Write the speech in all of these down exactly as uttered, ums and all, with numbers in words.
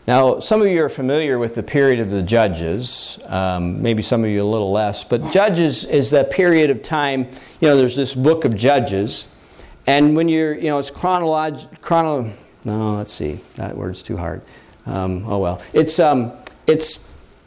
Now, some of you are familiar with the period of the Judges, um, maybe some of you a little less, but Judges is that period of time, you know, there's this book of Judges, and when you're, you know, it's chronolog, chrono, no, let's see, that word's too hard. Um, oh well. It's, um, it's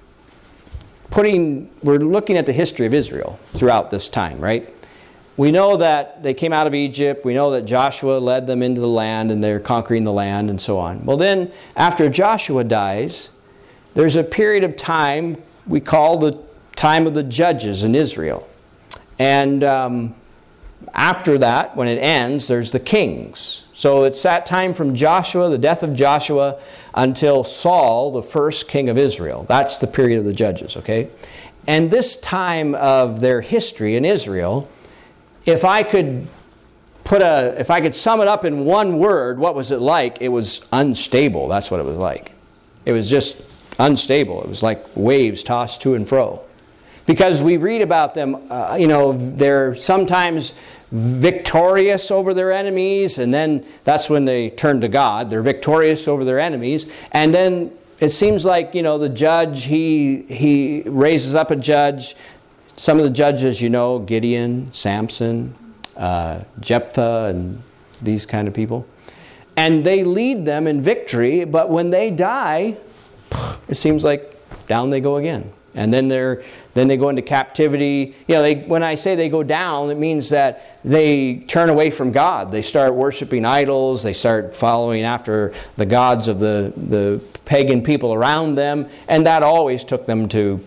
putting, we're looking at the history of Israel throughout this time, right? We know that they came out of Egypt. We know that Joshua led them into the land and they're conquering the land and so on. Well then, after Joshua dies, there's a period of time we call the time of the judges in Israel. And um, after that, when it ends, there's the kings. So it's that time from Joshua, the death of Joshua, until Saul, the first king of Israel. That's the period of the judges, okay? And this time of their history in Israel, if I could put a, if I could sum it up in one word, what was it like? It was unstable. That's what it was like. It was just unstable. It was like waves tossed to and fro. Because we read about them, uh, you know, they're sometimes victorious over their enemies, and then that's when they turn to God. They're victorious over their enemies, and then it seems like, you know, the judge, he he raises up a judge. Some of the judges, you know, Gideon, Samson, uh, Jephthah, and these kind of people. And they lead them in victory, but when they die, it seems like down they go again. And then they're then they go into captivity. You know, they, when I say they go down, it means that they turn away from God. They start worshiping idols. They start following after the gods of the, the pagan people around them. And that always took them to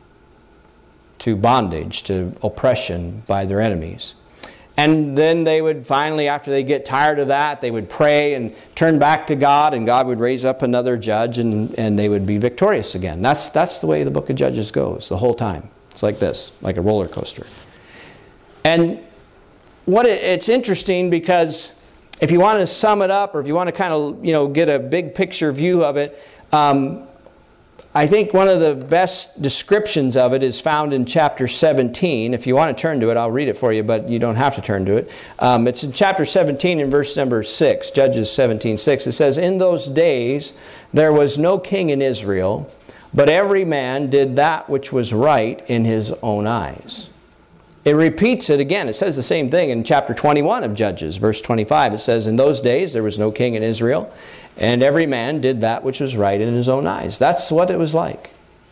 to bondage, to oppression by their enemies. And then they would finally, after they get tired of that, they would pray and turn back to God, and God would raise up another judge, and, and they would be victorious again. That's, that's the way the book of Judges goes the whole time. It's like this, like a roller coaster. And what it, it's interesting because if you want to sum it up, or if you want to kind of, you know, get a big picture view of it, um, I think one of the best descriptions of it is found in chapter seventeen. If you want to turn to it, I'll read it for you, but you don't have to turn to it. Um, it's in chapter seventeen in verse number six, Judges seventeen six. It says, "In those days there was no king in Israel, but every man did that which was right in his own eyes." It repeats it again. It says the same thing in chapter twenty-one of Judges, verse twenty-five. It says, "In those days there was no king in Israel, and every man did that which was right in his own eyes." That's what it was like.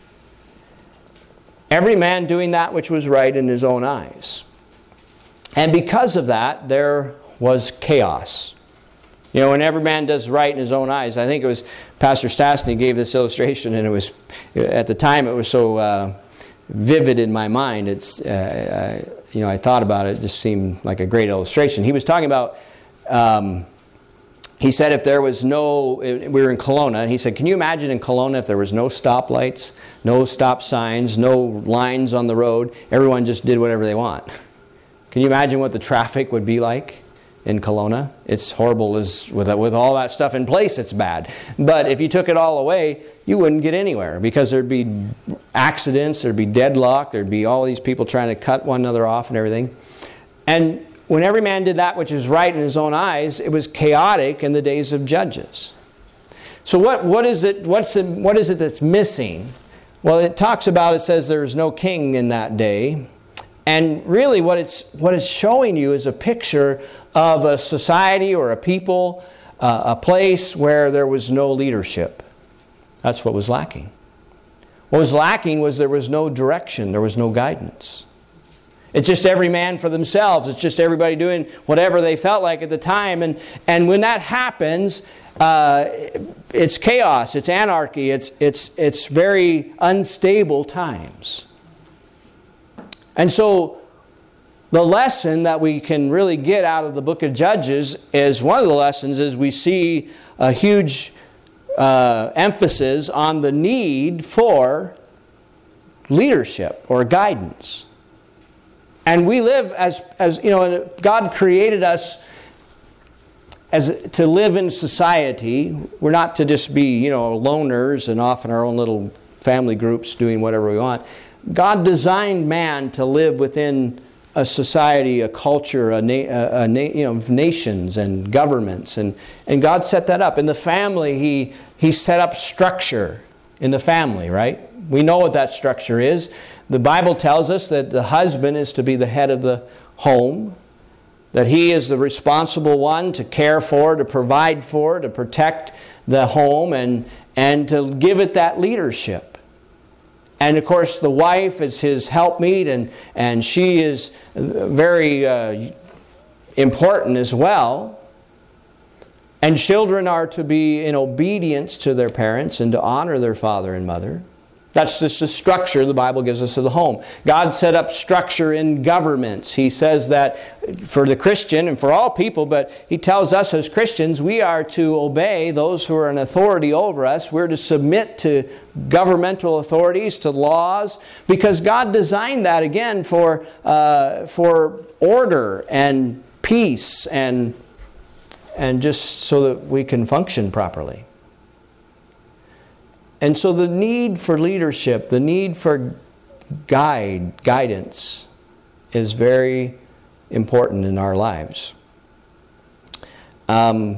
Every man doing that which was right in his own eyes. And because of that, there was chaos. You know, when every man does right in his own eyes, I think it was Pastor Stastny gave this illustration, and it was, at the time, it was so uh, vivid in my mind. It's, uh, uh, you know, I thought about it, it just seemed like a great illustration. He was talking about, um, he said if there was no, we were in Kelowna, and he said, can you imagine in Kelowna if there was no stoplights, no stop signs, no lines on the road, everyone just did whatever they want? Can you imagine what the traffic would be like in Kelowna? It's horrible. As with, with all that stuff in place, it's bad. But if you took it all away, you wouldn't get anywhere, because there'd be accidents, there'd be deadlock, there'd be all these people trying to cut one another off and everything. And when every man did that which is right in his own eyes, it was chaotic in the days of Judges. So what, what is it, what's the, what is it that's missing? Well, it talks about, it says there was no king in that day. And really what it's, what it's showing you is a picture of a society or a people, uh, a place where there was no leadership. That's what was lacking. What was lacking was there was no direction, there was no guidance. It's just every man for themselves. It's just everybody doing whatever they felt like at the time. And, and when that happens, uh, it's chaos, it's anarchy, it's, it's, it's very unstable times. And so the lesson that we can really get out of the book of Judges is, one of the lessons is we see a huge uh, emphasis on the need for leadership or guidance. And we live as, as you know, God created us as to live in society. We're not to just be, you know, loners and off in our own little family groups doing whatever we want. God designed man to live within a society, a culture, a, na- a, a na- you know, nations and governments, and and God set that up. In the family, He He set up structure in the family, right? We know what that structure is. The Bible tells us that the husband is to be the head of the home, that he is the responsible one to care for, to provide for, to protect the home, and, and to give it that leadership. And of course, the wife is his helpmeet, and, and she is very uh, important as well. And children are to be in obedience to their parents and to honor their father and mother. That's just the structure the Bible gives us of the home. God set up structure in governments. He says that for the Christian and for all people, but He tells us as Christians we are to obey those who are in authority over us. We're to submit to governmental authorities, to laws, because God designed that again for, uh, for order and peace and, and just so that we can function properly. And so the need for leadership, the need for guide, guidance is very important in our lives. Um,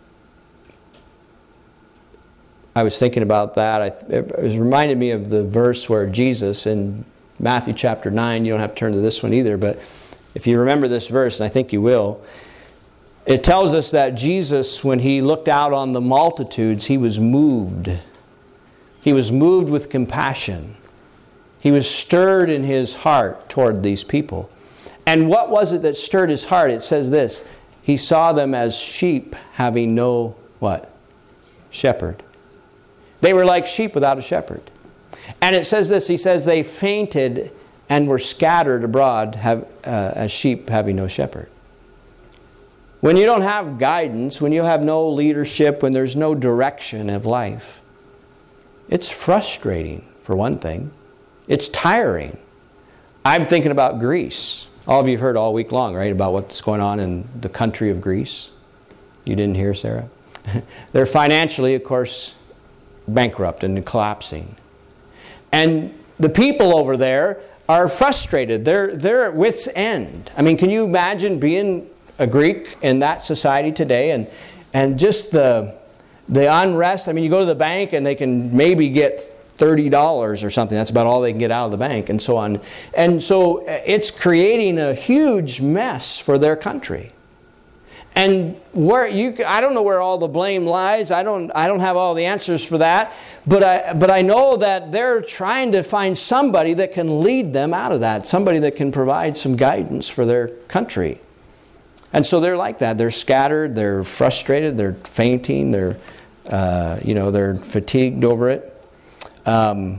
I was thinking about that. I, it was reminded me of the verse where Jesus in Matthew chapter nine, you don't have to turn to this one either, but if you remember this verse, and I think you will, it tells us that Jesus, when He looked out on the multitudes, He was moved. He was moved with compassion. He was stirred in His heart toward these people. And what was it that stirred His heart? It says this, He saw them as sheep having no, what? Shepherd. They were like sheep without a shepherd. And it says this, He says they fainted and were scattered abroad have, uh, as sheep having no shepherd. When you don't have guidance, when you have no leadership, when there's no direction of life, it's frustrating, for one thing. It's tiring. I'm thinking about Greece. All of you have heard all week long, right, about what's going on in the country of Greece. You didn't hear, Sarah? They're financially, of course, bankrupt and collapsing. And the people over there are frustrated. They're, they're at wit's end. I mean, can you imagine being a Greek in that society today and, and just the... The unrest, I mean, you go to the bank and they can maybe get thirty dollars or something. That's about all they can get out of the bank and so on. And so it's creating a huge mess for their country. And where you, I don't know where all the blame lies. I don't, I don't have all the answers for that. But I, but I know that they're trying to find somebody that can lead them out of that. Somebody that can provide some guidance for their country. And so they're like that. They're scattered. They're frustrated. They're fainting. They're, uh, you know, they're fatigued over it. Um,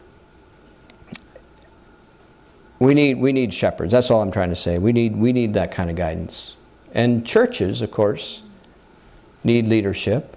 we need we need shepherds. That's all I'm trying to say. We need we need that kind of guidance. And churches, of course, need leadership.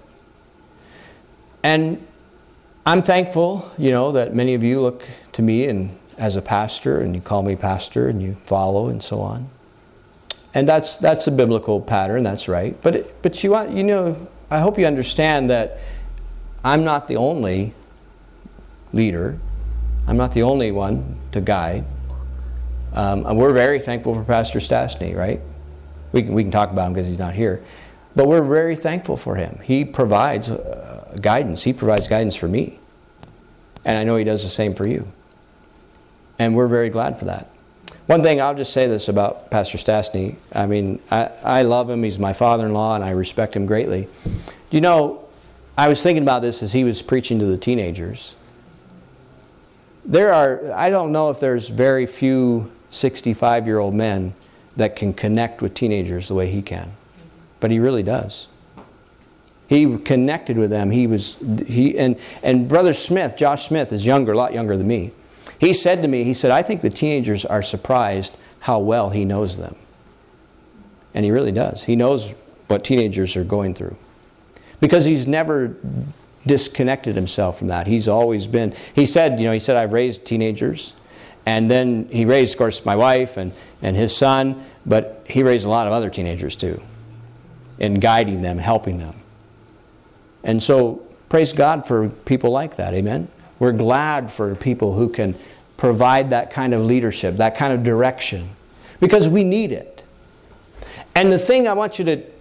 And I'm thankful, you know, that many of you look to me and as a pastor, and you call me pastor, and you follow, and so on. And that's that's a biblical pattern. That's right. But it, but you want you know I hope you understand that I'm not the only leader. I'm not the only one to guide. Um, and we're very thankful for Pastor Stastny, right? We can we can talk about him because he's not here, but we're very thankful for him. He provides uh, guidance. He provides guidance for me, and I know he does the same for you. And we're very glad for that. One thing, I'll just say this about Pastor Stastny. I mean, I, I love him. He's my father-in-law, and I respect him greatly. You know, I was thinking about this as he was preaching to the teenagers. There are, I don't know if there's very few sixty-five-year-old men that can connect with teenagers the way he can. But he really does. He connected with them. He was, he, and, and Brother Smith, Josh Smith, is younger, a lot younger than me. He said to me, he said, I think the teenagers are surprised how well he knows them. And he really does. He knows what teenagers are going through. Because he's never disconnected himself from that. He's always been, he said, you know, he said, I've raised teenagers. And then he raised, of course, my wife and, and his son. But he raised a lot of other teenagers too. In guiding them, helping them. And so, praise God for people like that. Amen? We're glad for people who can provide that kind of leadership, that kind of direction, because we need it. And the thing I want you to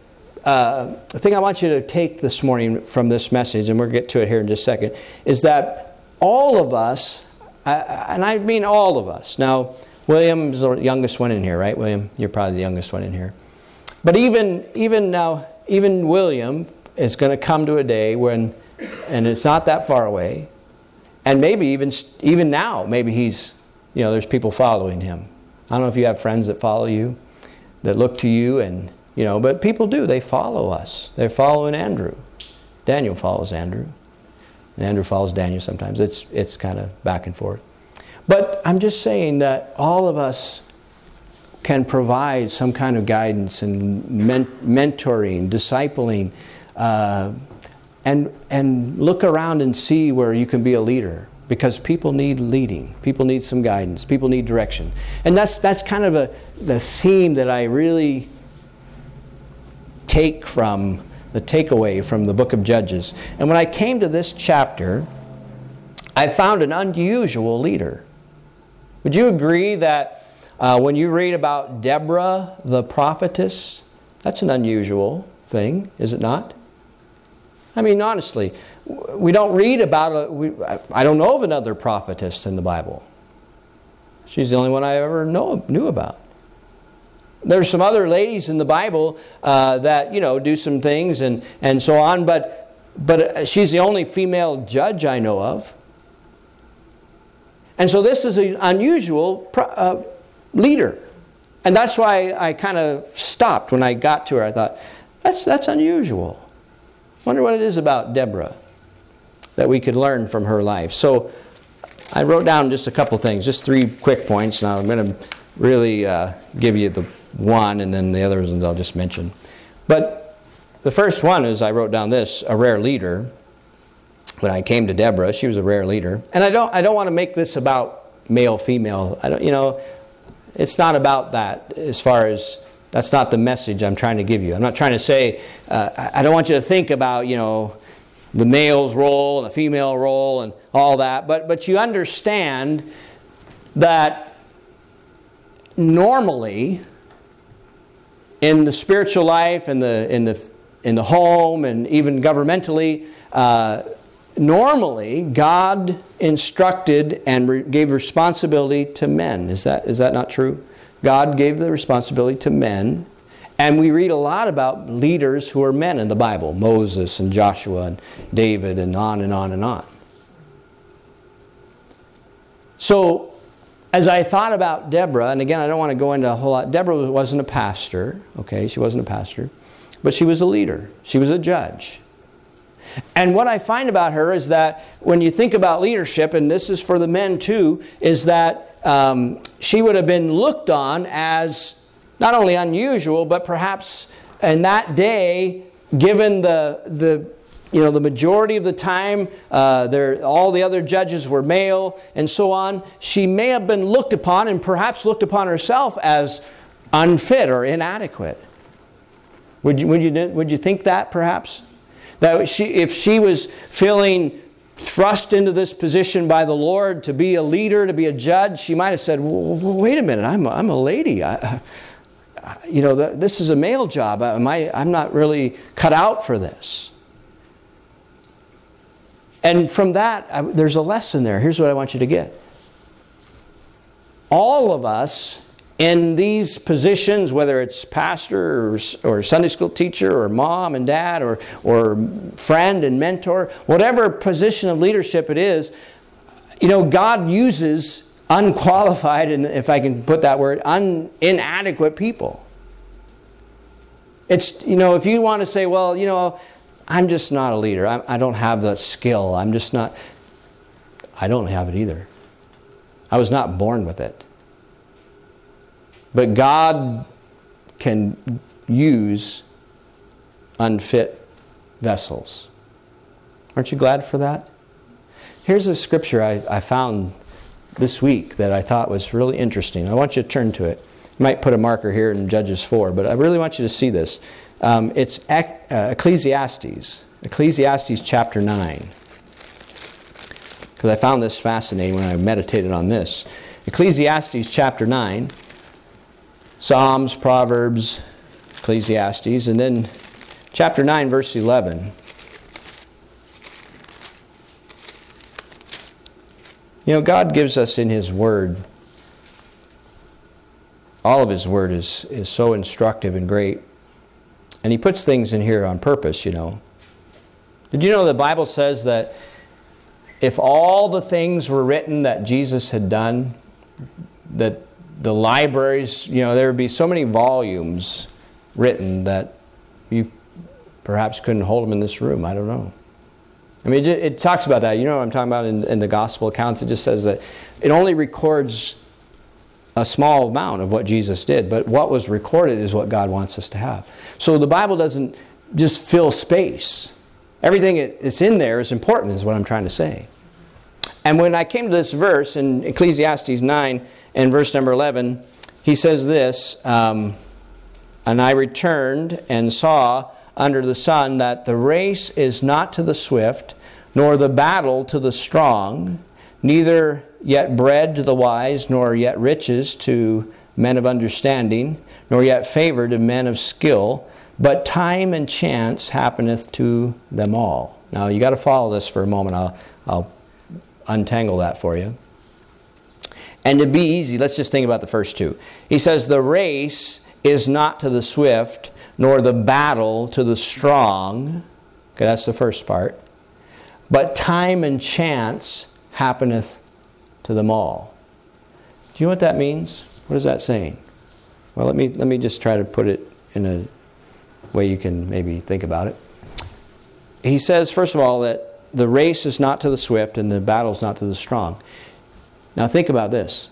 uh, the thing I want you to take this morning from this message, and we'll get to it here in just a second, is that all of us, uh, and I mean all of us. Now, William is the youngest one in here, right, William? You're probably the youngest one in here. But even even now, even William is going to come to a day when, and it's not that far away, and maybe even even now, maybe he's, you know, there's people following him. I don't know if you have friends that follow you, that look to you, and you know, but people do. They follow us. They're following Andrew. Daniel follows Andrew, and Andrew follows Daniel sometimes. It's it's kind of back and forth. But I'm just saying that all of us can provide some kind of guidance and men- mentoring, discipling, uh, and and look around and see where you can be a leader, because people need leading, people need some guidance, people need direction, and that's that's kind of a the theme that I really take from the takeaway from the book of Judges. And when I came to this chapter, I found an unusual leader. Would you agree that Uh, when you read about Deborah, the prophetess, that's an unusual thing, is it not? I mean, honestly, we don't read about a, we, I don't know of another prophetess in the Bible. She's the only one I ever know, knew about. There's some other ladies in the Bible uh, that, you know, do some things and, and so on, but, but she's the only female judge I know of. And so this is an unusual uh, leader. And that's why I kind of stopped when I got to her. I thought, that's that's unusual. Wonder what it is about Deborah that we could learn from her life. So I wrote down just a couple things, just three quick points. Now I'm going to really uh, give you the one, and then the others I'll just mention. But the first one is, I wrote down this, a rare leader. When I came to Deborah, she was a rare leader. And I don't I don't want to make this about male, female. I don't, you know, it's not about that, as far as, that's not the message I'm trying to give you. I'm not trying to say, uh, I don't want you to think about, you know, the male's role and the female role and all that. But, but you understand that normally in the spiritual life, in the, in the, in the home, and even governmentally, uh, normally, God instructed and re- gave responsibility to men. Is that is that not true? God gave the responsibility to men. And we read a lot about leaders who are men in the Bible. Moses and Joshua and David and on and on and on. So, as I thought about Deborah, and again, I don't want to go into a whole lot. Deborah wasn't a pastor. Okay, she wasn't a pastor. But she was a leader. She was a judge. And what I find about her is that when you think about leadership, and this is for the men too, is that um, she would have been looked on as not only unusual, but perhaps in that day, given the the you know the majority of the time, uh, there all the other judges were male and so on. She may have been looked upon, and perhaps looked upon herself as unfit or inadequate. Would you would you would you think that perhaps? That she, if she was feeling thrust into this position by the Lord to be a leader, to be a judge, she might have said, well, wait a minute, I'm a, I'm a lady. I, I, you know, the, this is a male job. Am I, I'm not really cut out for this. And from that, I, there's a lesson there. Here's what I want you to get. All of us in these positions, whether it's pastor or, or Sunday school teacher or mom and dad or, or friend and mentor, whatever position of leadership it is, you know, God uses unqualified, and if I can put that word, un, inadequate people. It's, you know, if you want to say, well, you know, I'm just not a leader. I, I don't have the skill. I'm just not, I don't have it either. I was not born with it. But God can use unfit vessels. Aren't you glad for that? Here's a scripture I, I found this week that I thought was really interesting. I want you to turn to it. You might put a marker here in Judges four, but I really want you to see this. Um, it's Ec- uh, Ecclesiastes. Ecclesiastes chapter nine. Because I found this fascinating when I meditated on this. Ecclesiastes chapter nine. Psalms, Proverbs, Ecclesiastes, and then chapter nine, verse eleven. You know, God gives us in His Word, all of His Word is, is so instructive and great. And He puts things in here on purpose, you know. Did you know the Bible says that if all the things were written that Jesus had done, that the libraries, you know, there would be so many volumes written that you perhaps couldn't hold them in this room. I don't know. I mean, it, it talks about that. You know what I'm talking about in, in the gospel accounts? It just says that it only records a small amount of what Jesus did, but what was recorded is what God wants us to have. So the Bible doesn't just fill space. Everything that's in there is important, is what I'm trying to say. And when I came to this verse in Ecclesiastes nine and verse number eleven, he says this, um, and I returned and saw under the sun that the race is not to the swift, nor the battle to the strong, neither yet bread to the wise, nor yet riches to men of understanding, nor yet favor to men of skill, but time and chance happeneth to them all. Now you got to follow this for a moment. I'll, I'll untangle that for you. And to be easy, let's just think about the first two. He says, the race is not to the swift, nor the battle to the strong. Okay, that's the first part. But time and chance happeneth to them all. Do you know what that means? What is that saying? Well, let me let me just try to put it in a way you can maybe think about it. He says, first of all, that the race is not to the swift and the battle is not to the strong. Now think about this.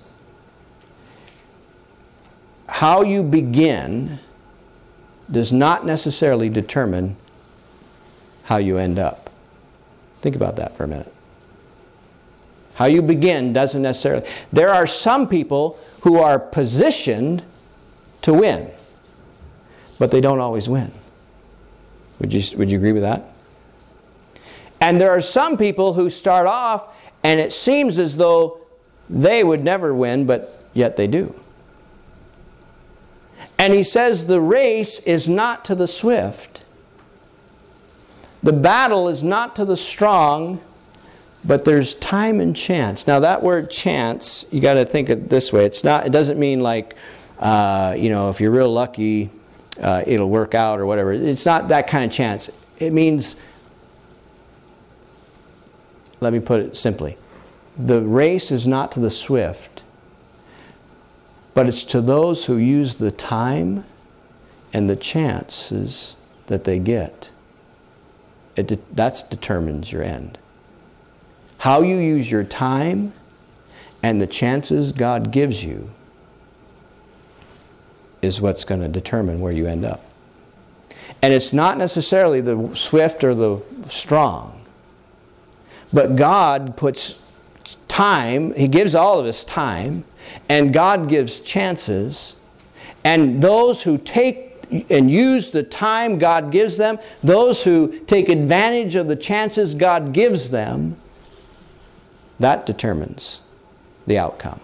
How you begin does not necessarily determine how you end up. Think about that for a minute. How you begin doesn't necessarily... There are some people who are positioned to win, but they don't always win. Would you, would you agree with that? And there are some people who start off and it seems as though they would never win, but yet they do. And he says the race is not to the swift. The battle is not to the strong, but there's time and chance. Now that word chance, you got to think it this way. It's not. It doesn't mean like, uh, you know, if you're real lucky, uh, it'll work out or whatever. It's not that kind of chance. It means, let me put it simply, the race is not to the swift, but it's to those who use the time and the chances that they get. It de- that determines your end. How you use your time and the chances God gives you is what's going to determine where you end up. And it's not necessarily the swift or the strong, but God puts time, He gives all of us time, and God gives chances, and those who take and use the time God gives them, those who take advantage of the chances God gives them, that determines the outcome.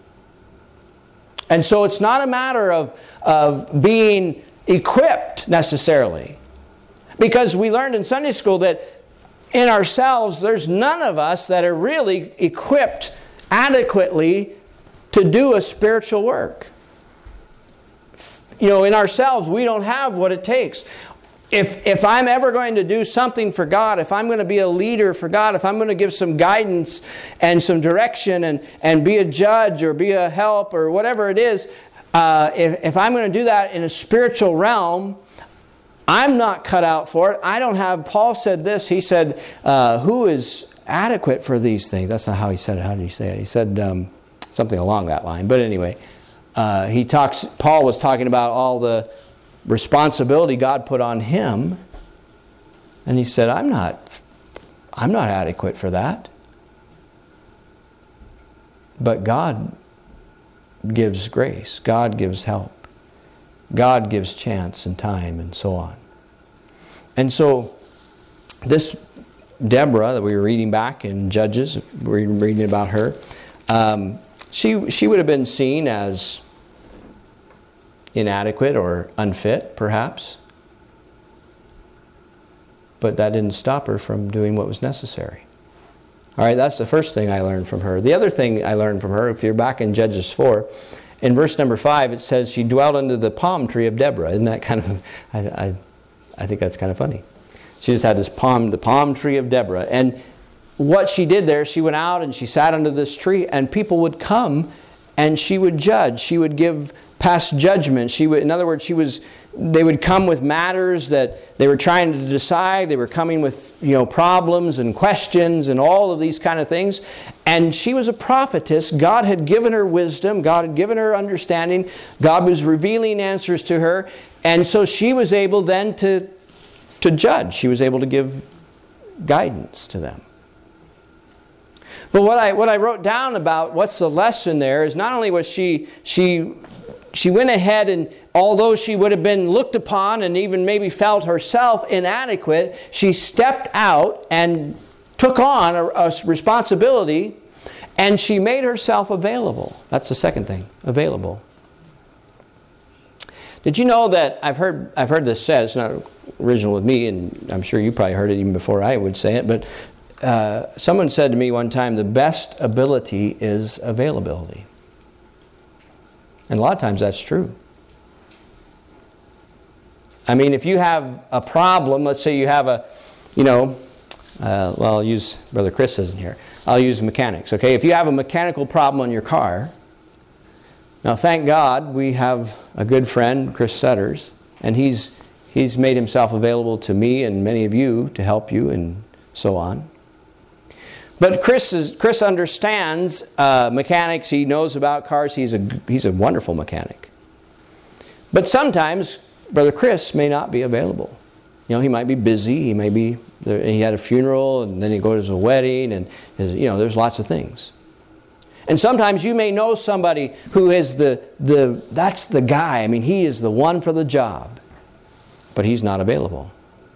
And so it's not a matter of, of being equipped necessarily. Because we learned in Sunday school that in ourselves, there's none of us that are really equipped adequately to do a spiritual work. You know, in ourselves, we don't have what it takes. If, if I'm ever going to do something for God, if I'm going to be a leader for God, if I'm going to give some guidance and some direction and, and be a judge or be a help or whatever it is, uh, if, if I'm going to do that in a spiritual realm, I'm not cut out for it. I don't have, Paul said this, he said, uh, who is adequate for these things? That's not how he said it. How did he say it? He said um, something along that line. But anyway, uh, he talks. Paul was talking about all the responsibility God put on him. And he said, I'm not, I'm not adequate for that. But God gives grace. God gives help. God gives chance and time and so on. And so this Deborah that we were reading back in Judges, we were reading about her, um, she, she would have been seen as inadequate or unfit, perhaps. but that didn't stop her from doing what was necessary. All right, that's the first thing I learned from her. The other thing I learned from her, if you're back in Judges four, in verse number five, it says she dwelt under the palm tree of Deborah. Isn't that kind of, I, I, I think that's kind of funny. She just had this palm, the palm tree of Deborah. And what she did there, she went out and she sat under this tree, and people would come and she would judge. She would give past judgment. She would, in other words, she was, they would come with matters that they were trying to decide. They were coming with, you know, problems and questions and all of these kind of things. And she was a prophetess. God had given her wisdom. God had given her understanding. God was revealing answers to her. And so she was able then to, to judge. She was able to give guidance to them. But what I what I wrote down about what's the lesson there is not only was she she she went ahead and although she would have been looked upon and even maybe felt herself inadequate, she stepped out and took on a, a responsibility, and she made herself available. That's the second thing, available. Did you know that I've heard I've heard this said, it's not original with me, and I'm sure you probably heard it even before I would say it, but Uh, someone said to me one time, the best ability is availability. And a lot of times that's true. I mean, if you have a problem, let's say you have a, you know, uh, well, I'll use, Brother Chris isn't here. I'll use mechanics, okay? If you have a mechanical problem on your car, now thank God we have a good friend, Chris Sutters, and he's, he's made himself available to me and many of you to help you and so on. But Chris is, Chris understands uh, mechanics. He knows about cars. He's a, he's a wonderful mechanic. But sometimes Brother Chris may not be available. You know, he might be busy. He may be, he had a funeral and then he goes to a wedding and, you know, there's lots of things. And sometimes you may know somebody who is the, the, that's the guy. I mean, he is the one for the job. But he's not available.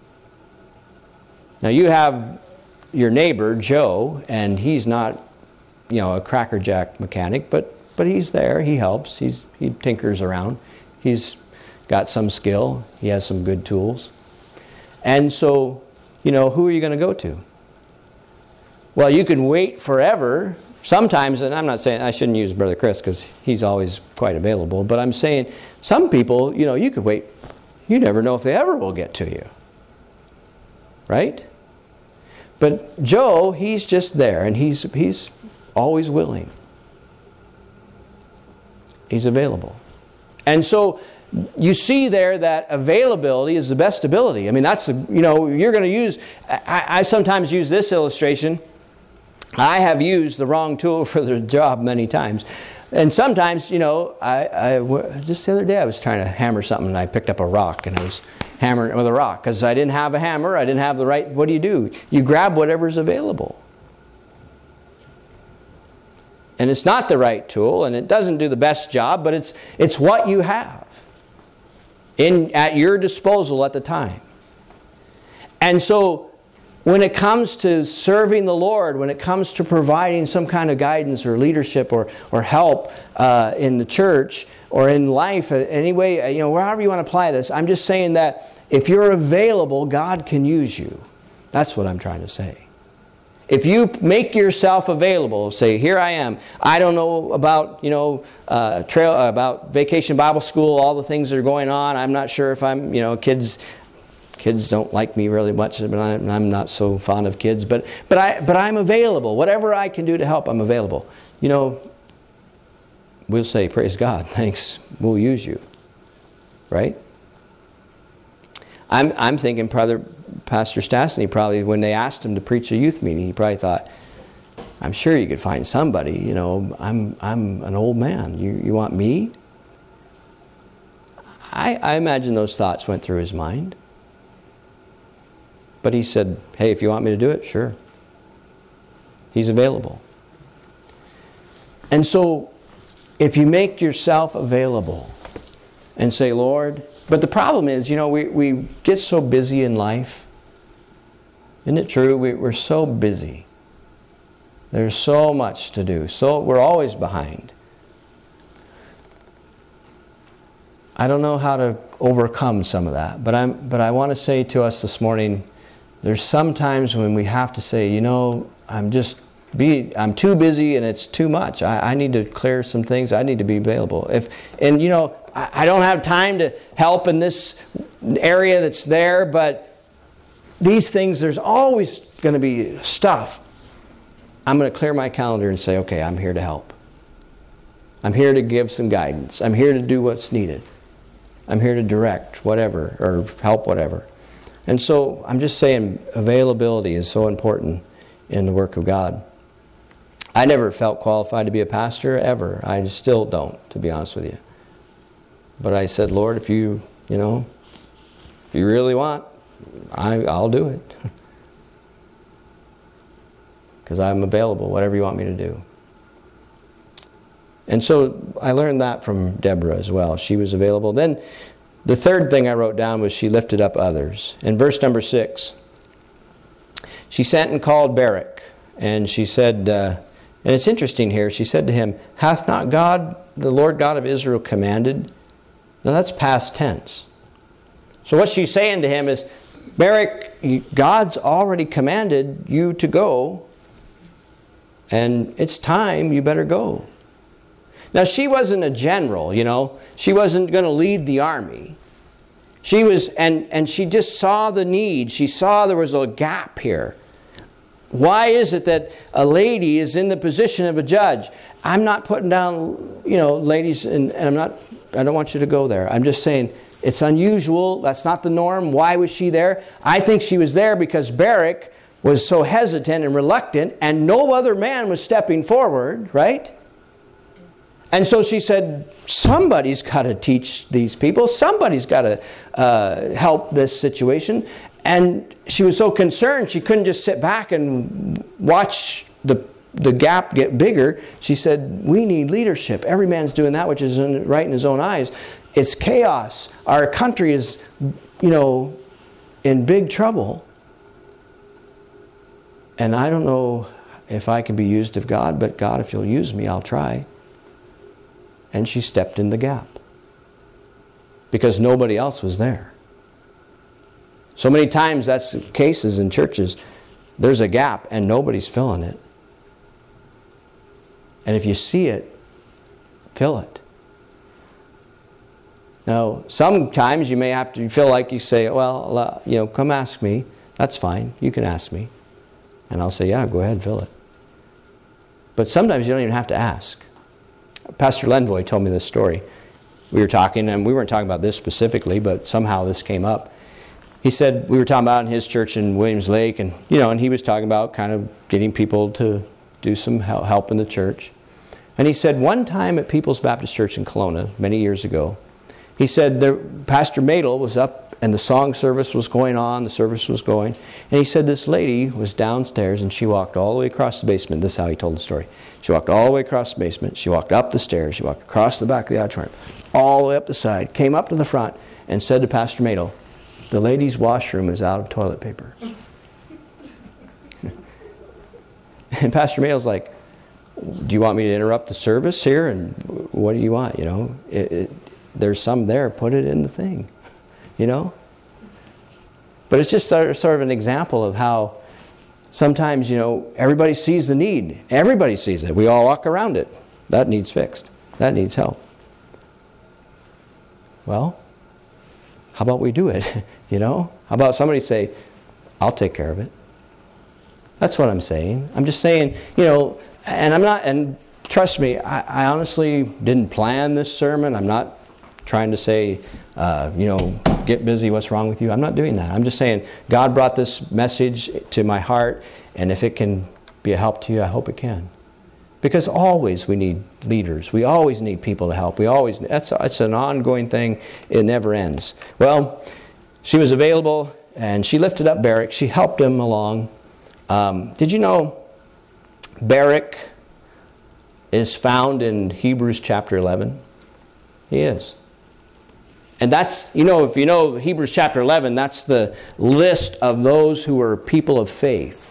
Now you have your neighbor, Joe, and he's not, you know, a crackerjack mechanic, but but he's there, he helps, he's he tinkers around, he's got some skill, he has some good tools. And so, you know, who are you going to go to? Well, you can wait forever. Sometimes, and I'm not saying, I shouldn't use Brother Chris because he's always quite available, but I'm saying some people, you know, you could wait, you never know if they ever will get to you. Right? But Joe, he's just there, and he's he's always willing. He's available. And so you see there that availability is the best ability. I mean, that's the, you know, you're going to use, I, I sometimes use this illustration. I have used the wrong tool for the job many times. And sometimes, you know, I, I just the other day I was trying to hammer something and I picked up a rock and I was hammering it with a rock because I didn't have a hammer, I didn't have the right, what do you do? You grab whatever's available. And it's not the right tool and it doesn't do the best job, but it's it's what you have in at your disposal at the time. And so when it comes to serving the Lord, when it comes to providing some kind of guidance or leadership or, or help uh, in the church or in life, anyway, you know, however you want to apply this, I'm just saying that if you're available, God can use you. That's what I'm trying to say. If you make yourself available, say, here I am. I don't know about, you know, uh, trail about Vacation Bible School, all the things that are going on. I'm not sure if I'm, you know, kids. Kids don't like me really much, but I'm not so fond of kids. But but I but I'm available. Whatever I can do to help, I'm available. You know, we'll say, praise God, thanks. We'll use you, right? I'm I'm thinking, Brother Pastor Stastny probably when they asked him to preach a youth meeting, he probably thought, I'm sure you could find somebody. You know, I'm I'm an old man. You you want me? I I imagine those thoughts went through his mind. But he said, hey, if you want me to do it, sure. He's available. And so, if you make yourself available and say, Lord, but the problem is, you know, we, we get so busy in life. Isn't it true? We, we're so busy. There's so much to do. So we're always behind. I don't know how to overcome some of that, but I'm but I want to say to us this morning, there's some times when we have to say, you know, I'm just be I'm too busy and it's too much. I, I need to clear some things. I need to be available. If and you know, I, I don't have time to help in this area that's there, but these things, there's always going to be stuff. I'm going to clear my calendar and say, okay, I'm here to help. I'm here to give some guidance. I'm here to do what's needed. I'm here to direct whatever or help whatever. And so I'm just saying availability is so important in the work of God. I never felt qualified to be a pastor ever. I still don't, to be honest with you. But I said, Lord, if you, you know, if you really want, I, I'll do it. Because I'm available, whatever you want me to do. And so I learned that from Deborah as well. She was available. Then the third thing I wrote down was she lifted up others. In verse number six, she sent and called Barak. And she said, uh, and it's interesting here, she said to him, hath not God, the Lord God of Israel, commanded? Now that's past tense. So what she's saying to him is, Barak, God's already commanded you to go, and it's time, you better go. Now, she wasn't a general, you know. She wasn't going to lead the army. She was, and, and she just saw the need. She saw there was a gap here. Why is it that a lady is in the position of a judge? I'm not putting down, you know, ladies, and, and I'm not, I don't want you to go there. I'm just saying it's unusual. That's not the norm. Why was she there? I think she was there because Barak was so hesitant and reluctant, and no other man was stepping forward, right? And so she said, somebody's got to teach these people. Somebody's got to uh, help this situation. And she was so concerned, she couldn't just sit back and watch the, the gap get bigger. She said, we need leadership. Every man's doing that which is in, right in his own eyes. It's chaos. Our country is, you know, in big trouble. And I don't know if I can be used of God, but God, if you'll use me, I'll try. And she stepped in the gap because nobody else was there. So many times that's the cases in churches. There's a gap and nobody's filling it. And if you see it, fill it. Now, sometimes you may have to feel like you say, well, you know, come ask me. That's fine. You can ask me. And I'll say, yeah, go ahead and fill it. But sometimes you don't even have to ask. Pastor Lenvoy told me this story. We were talking, and we weren't talking about this specifically, but somehow this came up. He said, we were talking about in his church in Williams Lake, and you know, and he was talking about kind of getting people to do some help in the church. And he said, one time at People's Baptist Church in Kelowna, many years ago, he said, there, Pastor Madel was up, and the song service was going on, the service was going, and he said this lady was downstairs, and she walked all the way across the basement. This is how he told the story. She walked all the way across the basement. She walked up the stairs. She walked across the back of the auditorium, all the way up the side, came up to the front, and said to Pastor Madel, the ladies' washroom is out of toilet paper. And Pastor Madel's like, do you want me to interrupt the service here? And what do you want? You know, it, it, there's some there. Put it in the thing. You know? But it's just sort of, sort of an example of how sometimes, you know, everybody sees the need. Everybody sees it. We all walk around it. That needs fixed. That needs help. Well, how about we do it? You know? How about somebody say, I'll take care of it. That's what I'm saying. I'm just saying, you know, and I'm not, and trust me, I, I honestly didn't plan this sermon. I'm not trying to say, uh, you know, get busy, what's wrong with you? I'm not doing that. I'm just saying, God brought this message to my heart, and if it can be a help to you, I hope it can. Because always we need leaders. We always need people to help. We always, that's it's an ongoing thing. It never ends. Well, she was available, and she lifted up Barak. She helped him along. Um, did you know Barak is found in Hebrews chapter eleven? He is. And that's, you know, if you know Hebrews chapter eleven, that's the list of those who were people of faith.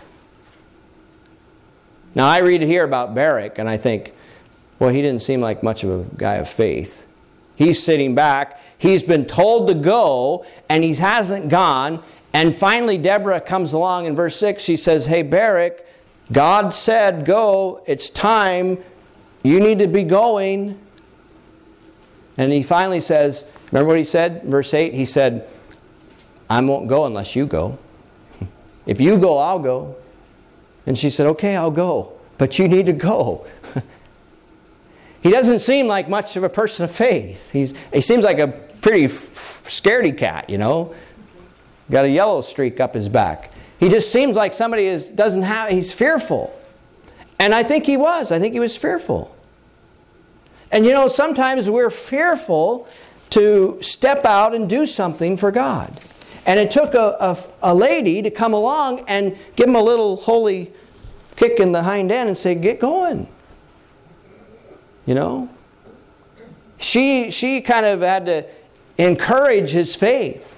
Now, I read here about Barak, and I think, well, he didn't seem like much of a guy of faith. He's sitting back. He's been told to go, and he hasn't gone. And finally, Deborah comes along in verse six. She says, hey, Barak, God said, go. It's time. You need to be going. And he finally says, remember what he said? Verse eight, he said, I won't go unless you go. If you go, I'll go. And she said, okay, I'll go. But you need to go. He doesn't seem like much of a person of faith. He's, he seems like a pretty f- scaredy cat, you know. Got a yellow streak up his back. He just seems like somebody is, doesn't have, he's fearful. And I think he was. I think he was fearful. And you know, sometimes we're fearful to step out and do something for God. And it took a, a, a lady to come along and give him a little holy kick in the hind end and say, get going. You know? She, she kind of had to encourage his faith.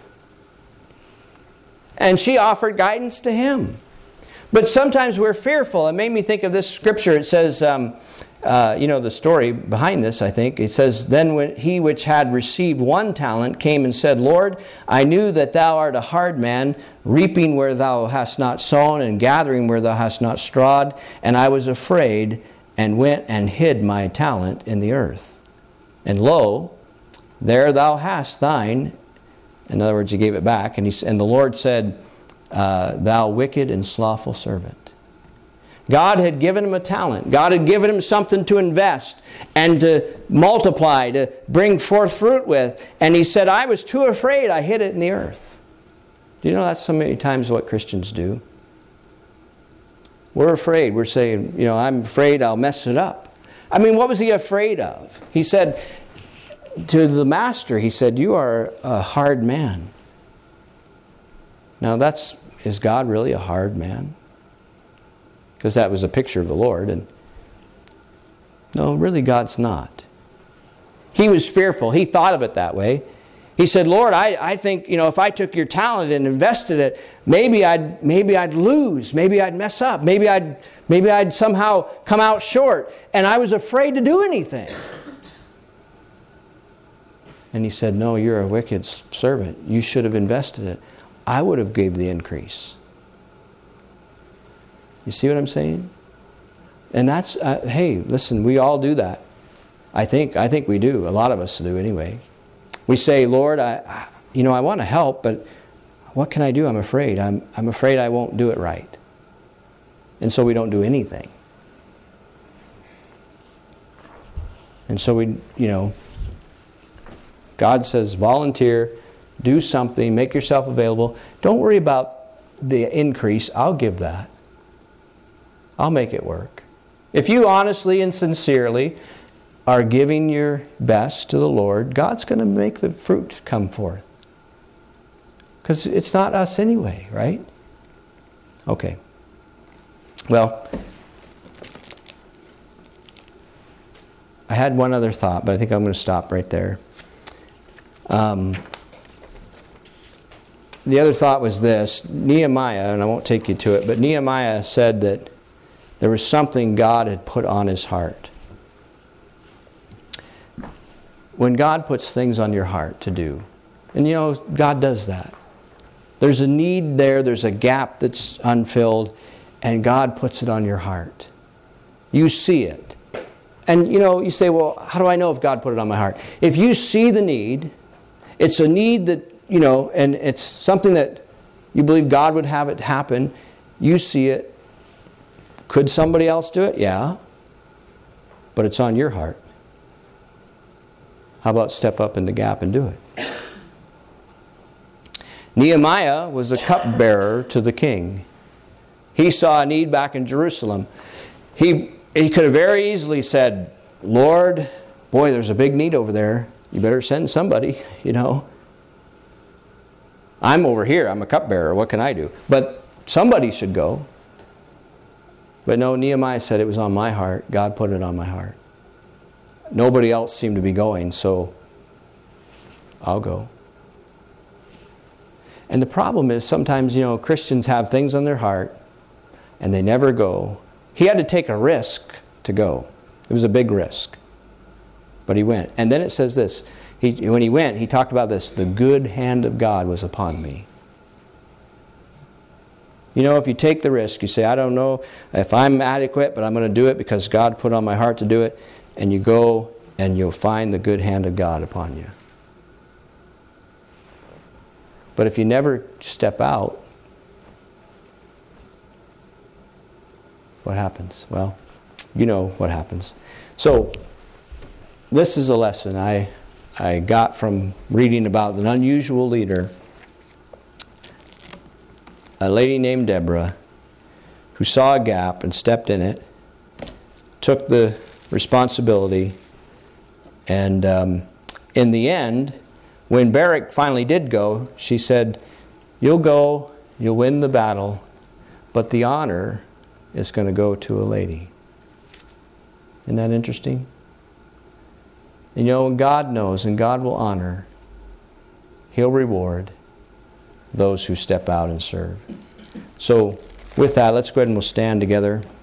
And she offered guidance to him. But sometimes we're fearful. It made me think of this scripture. It says, um, uh, you know, the story behind this, I think. It says, then when he which had received one talent came and said, Lord, I knew that thou art a hard man, reaping where thou hast not sown, and gathering where thou hast not strawed. And I was afraid, and went and hid my talent in the earth. And lo, there thou hast thine. In other words, he gave it back. And, he, and the Lord said, uh, thou wicked and slothful servant. God had given him a talent. God had given him something to invest and to multiply, to bring forth fruit with. And he said, I was too afraid. I hid it in the earth. Do you know that's so many times what Christians do? We're afraid. We're saying, you know, I'm afraid I'll mess it up. I mean, what was he afraid of? He said to the master, he said, you are a hard man. Now that's, is God really a hard man? Because that was a picture of the Lord. And no, really God's not. He was fearful. He thought of it that way. He said, Lord, I, I think, you know, if I took your talent and invested it, maybe I'd maybe I'd lose. Maybe I'd mess up. Maybe I'd maybe I'd somehow come out short. And I was afraid to do anything. And he said, no, you're a wicked servant. You should have invested it. I would have gave the increase. You see what I'm saying? And that's, uh, hey, listen, we all do that. I think, I think we do. A lot of us do anyway. We say, Lord, I, you know, I want to help, but what can I do? I'm afraid. I'm, I'm afraid I won't do it right. And so we don't do anything. And so we, you know, God says, volunteer, do something, make yourself available. Don't worry about the increase. I'll give that. I'll make it work. If you honestly and sincerely are giving your best to the Lord, God's going to make the fruit come forth. Because it's not us anyway, right? Okay. Well, I had one other thought, but I think I'm going to stop right there. Um, the other thought was this. Nehemiah, and I won't take you to it, but Nehemiah said that there was something God had put on his heart. When God puts things on your heart to do, and you know, God does that. There's a need there, there's a gap that's unfilled, and God puts it on your heart. You see it. And you know, you say, well, how do I know if God put it on my heart? If you see the need, it's a need that, you know, and it's something that you believe God would have it happen, you see it. Could somebody else do it? Yeah. But it's on your heart. How about step up in the gap and do it? Nehemiah was a cupbearer to the king. He saw a need back in Jerusalem. He, he could have very easily said, Lord, boy, there's a big need over there. You better send somebody, you know. I'm over here. I'm a cupbearer. What can I do? But somebody should go. But no, Nehemiah said it was on my heart. God put it on my heart. Nobody else seemed to be going, so I'll go. And the problem is sometimes, you know, Christians have things on their heart and they never go. He had to take a risk to go. It was a big risk. But he went. And then it says this. He, when he went, he talked about this. The good hand of God was upon me. You know, if you take the risk, you say, I don't know if I'm adequate, but I'm going to do it because God put on my heart to do it. And you go and you'll find the good hand of God upon you. But if you never step out, what happens? Well, you know what happens. So, this is a lesson I, I got from reading about an unusual leader, a lady named Deborah, who saw a gap and stepped in it, took the responsibility, and um, in the end, when Barak finally did go, she said, you'll go, you'll win the battle, but the honor is going to go to a lady. Isn't that interesting? And you know, God knows, and God will honor. He'll reward those who step out and serve. So, with that, let's go ahead and we'll stand together.